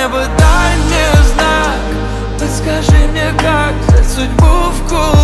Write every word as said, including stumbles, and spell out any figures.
бы дай мне знак, подскажи мне, как взять судьбу в кулак.